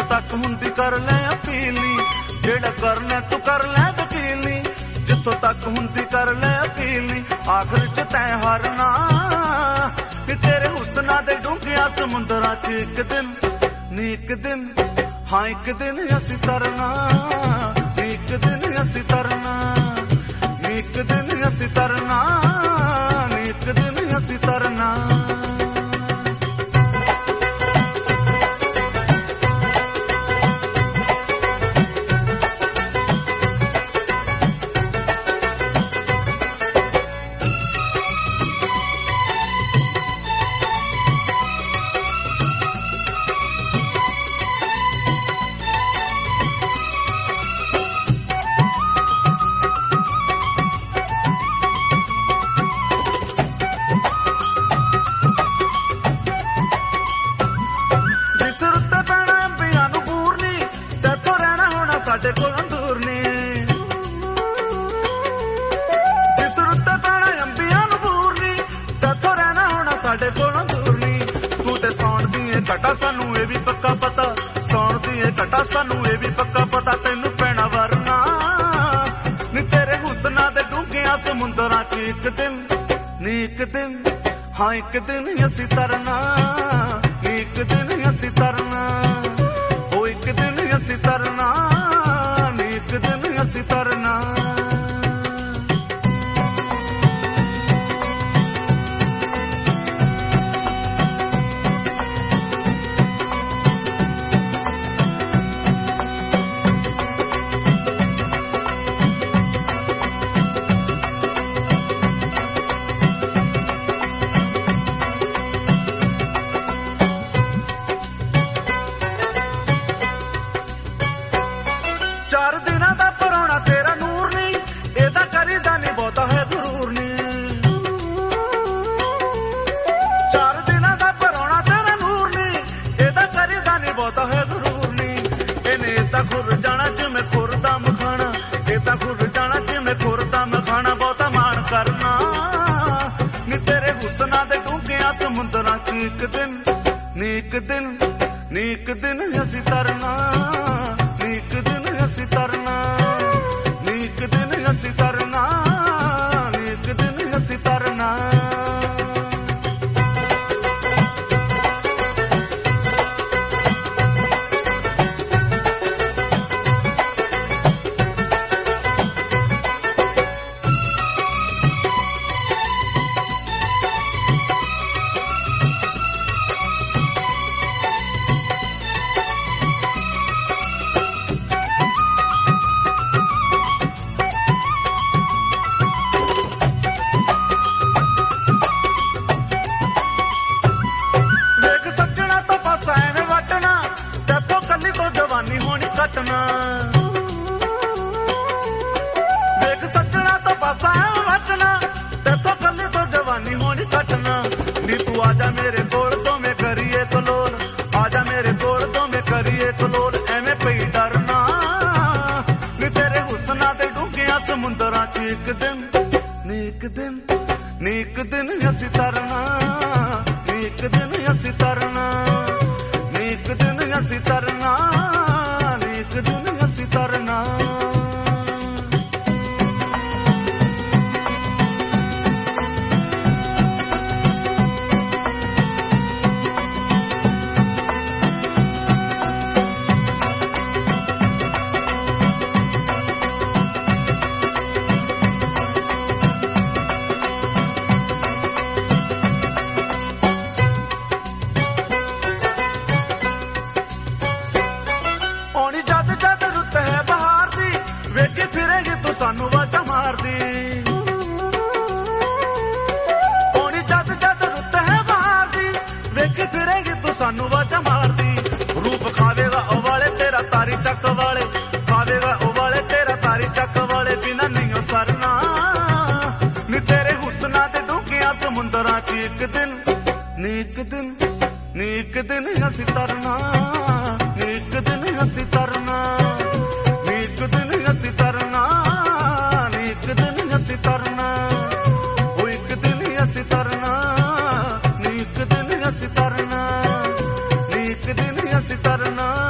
तक हुंदी कर ले अपीली, जेड़ा करना तू कर ले वकीली, जिथों तक हुंदी कर ले अपीली, आखिर च तैं हारना कि तेरे हुस्ना दे डूंघिया समुंदरां च एक दिन हाँ एक दिन असी तरना, एक दिन असी तरना, एक दिन असी तरना, एक दिन असी तरना। साडे कोल अंदूर ने जिस रुत्ते पैना अंबियां नूं बूर नी, तैथों रहना होना साडे कोल अंदूर नी। तू ते सौण दी ए घटा सानू ए भी पक्का पता, सौण दी ए घटा सानू ए भी पक्का पता, तैनू पैना वरना नी तेरे हुस्ना दे डूंघिया समुंदरां च एक दिन हाँ एक दिन असी तरना, एक दिन असी तरना, ओ एक दिन असी तरना, एक दिन असी तरना। चार दिना दा परोना तेरा नूर नी, एदा करीदा नी बहुता है गुरूर नी। चार दिना दा परोना तेरा नूर नी, एदा करीदा नी बहुता है गुरूर नी। इन्हें एदा खुर जाना जिमें खुरदा मखाना, एदा खुर जाना जिमें खुरदा मखाना, बहुता मान करना नी तेरे हुस्ना दे डूंघिया समुंदरां च एक दिन असी तरना, एक दिन असी तरना, एक दिन असी तरना, एक दिन असी तरना। कटना देख सजना तो पासा है वटना, तेथों कली तो जवानी होनी कटना। नी तू आजा मेरे कोल तो मैं करिए कलोल, आजा मेरे कोल तो मैं करिए कलोल, एवें पई डरना नी तेरे हुस्ना दे डूंघिया समुंदरां च एक दिन असी तरना, एक दिन असी तरना, एक दिन असी तरना, एक दिन असी तरना। सानू वाजा मार दी ओनी जद जद रुत है बाहर दी, वेख फिरेगी तू सानू वाजा मार दी। रूप खावेगा ओ वाले तेरा तारी चक वाले, खावेगा ओ वाले तेरा तारी चक वाले, बिना नहीं सरना नी तेरे हुस्ना दे डूंघिया समुंदरां च एक दिन असी तरना, एक दिन असी तरना, एक दिन असी तरना, एक दिन असी तरना, ओ एक दिन असी तरना, एक दिन असी तरना, एक दिन असी तरना।